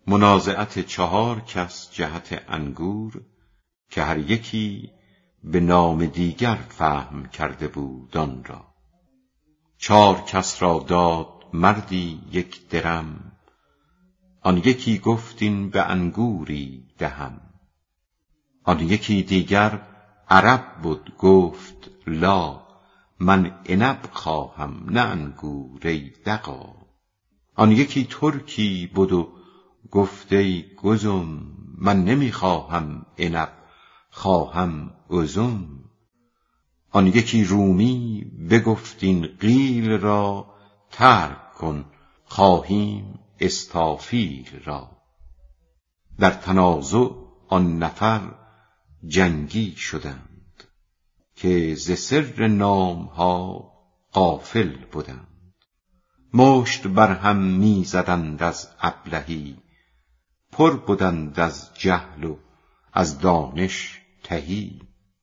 منازعت 4 کس جهت انگور که هر یکی به نام دیگر فهم کرده بود آن را. 4 کس را داد مردی 1 درم، آن یکی گفت این به انگوری دهم. آن یکی دیگر عرب بود گفت لا، من عنب خواهم نه انگور ای دغا. آن یکی ترکی بود و گفت ای گزم، من نمی خواهم عنب خواهم ازم. آن یکی رومی بگفت این قیل را، ترک کن خواهیم استافیل را. در تنازع آن نفر جنگی شدند، که ز سر نامها غافل بودند. مشت بر هم می زدند از ابلهی، پر بودند از جهل و از دانش تهی.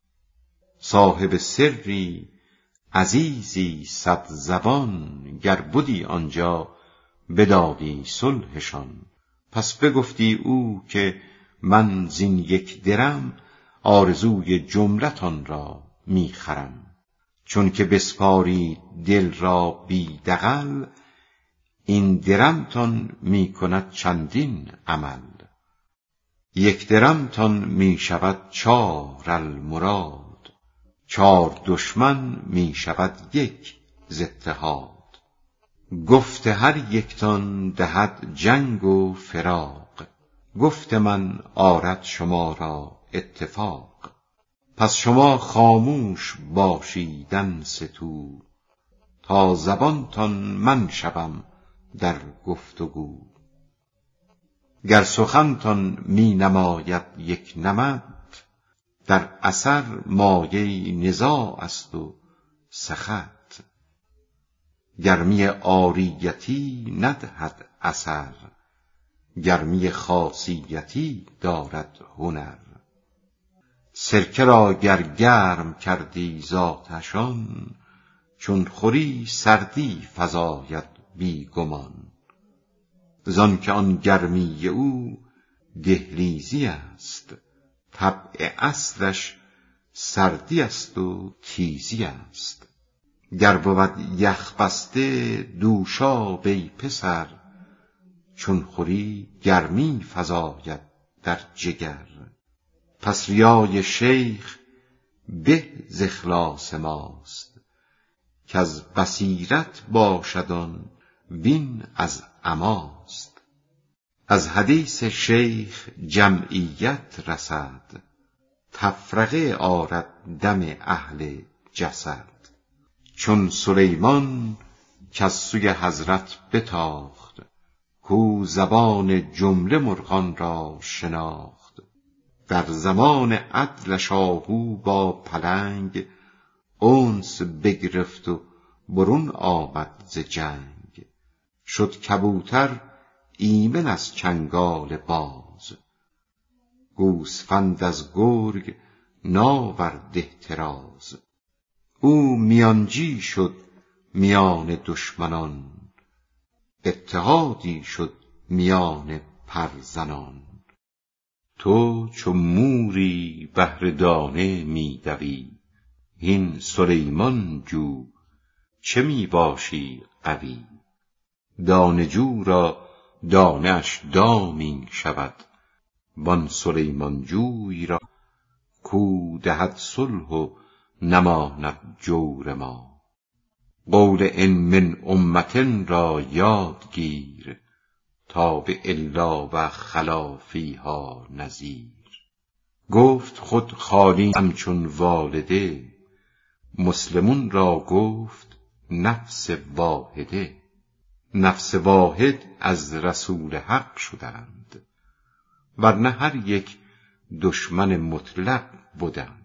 صاحب سری عزیزی 100 زبان، گر بودی آنجا بدادی صلحشان. پس بگفتی او که من زین 1 درم، آرزوی جملتان را می خرم. چون که بسپاری دل را بی دغل، این درمتان می کند چندین عمل. 1 درمتان می شود 4 المراد، 4 دشمن می شود 1 ز اتحاد. گفت هر یکتان دهد جنگ و فراق، گفت من آرد شما را اتفاق. پس شما خاموش باشید انصتوا، تا زبانتان من شوم در گفتگو. گر سخنتان می نماید 1 نمط، در اثر مایه نزاع است و سخط. گرمی عاریتی ندهد اثر، گرمی خاصیتی دارد هنر. سرکه را گر گرم کردی ز آتشان، چون خوری سردی فزاید بی گمان. زان که آن گرمی او دهلیزی است، طبع اصلش سردی است و تیزی است. گر بود یخ بسته دوشاب ای پسر، چون خوری گرمی فزاید در جگر. پس ریای شیخ به ز اخلاص ماست، کز بصیرت باشد آن وین از عماست. از حدیث شیخ جمعیت رسد، تفرقه آرد دم اهل جسد. چون سلیمان کز سوی حضرت بتاخت، کو زبان جمله مرغان را شناخت. در زمان عدلش آهو با پلنگ، انس بگرفت و برون آمد ز جنگ. شد کبوتر ایمن از چنگال باز، گوسفند از گرگ ناورد احتراز. او میانجی شد میان دشمنان، اتحادی شد میان پرزنان. تو چو موری بهر دانه می دوی، هین سلیمان جو چه می باشی قوی. دانه جو را دانه اش دامی شود، وان سلیمان جوی را کو دهد صلح و نماند جور ما. قول ان من امة را یاد گیر، تا به الا و خلا فیها نذیر. گفت خود خالی همچون والده، مسلمون را گفت نفس واحده. نفس واحد از رسول حق شدند، ورنه هر یک دشمن مطلق بودند.